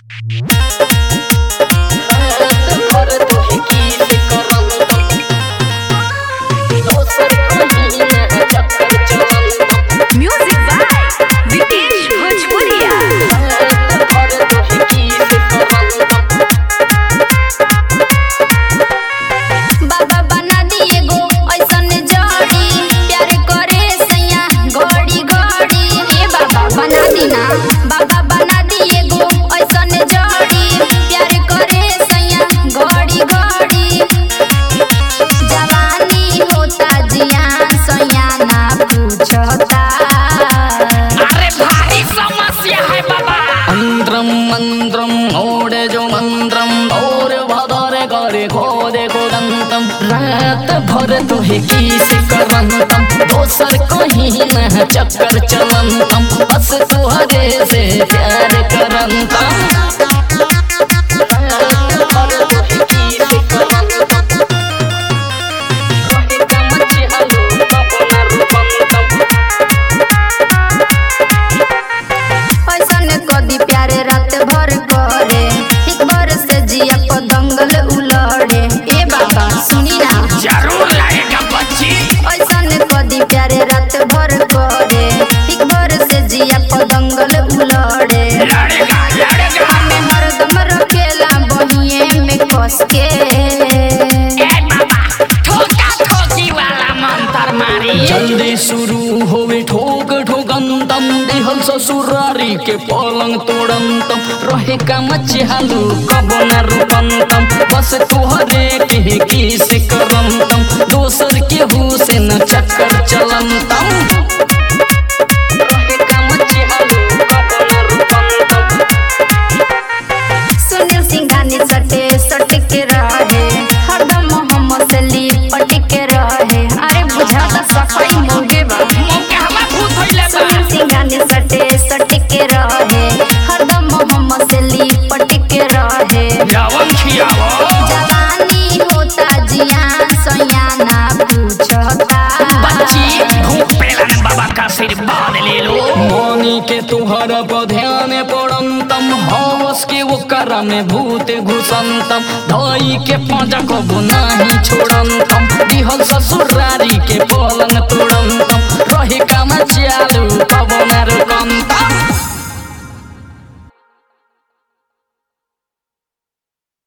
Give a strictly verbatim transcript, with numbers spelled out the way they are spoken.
मंत्रम ओडे जो मंत्रम और भदरे करे खोदे खोदंतम रात भर तोहे किस करंतम दोसर कहीं न चक्कर चलंतम बस तुहरे से प्यार करंतम जल्दी शुरू होवे ठोक ठोकंतम दिहल ससुरारी के पलंग तोड़ंतम रहे का मचहालू कब न रुकंतम बस तुहरे के किस करंतम दोसर के हु से न चक्कर चलंतम जवानी होता जियान सयाना पूछता बच्ची भूख पेलन बाबा का आशीर्वाद ले लो मोनी के तुहरा पर ध्यान पड़ंतम हवस के वो करा में भूत घुसंतम धोई के पांजा को नहीं छोड़ंतम दिहल ससुरारी के पलंग तोड़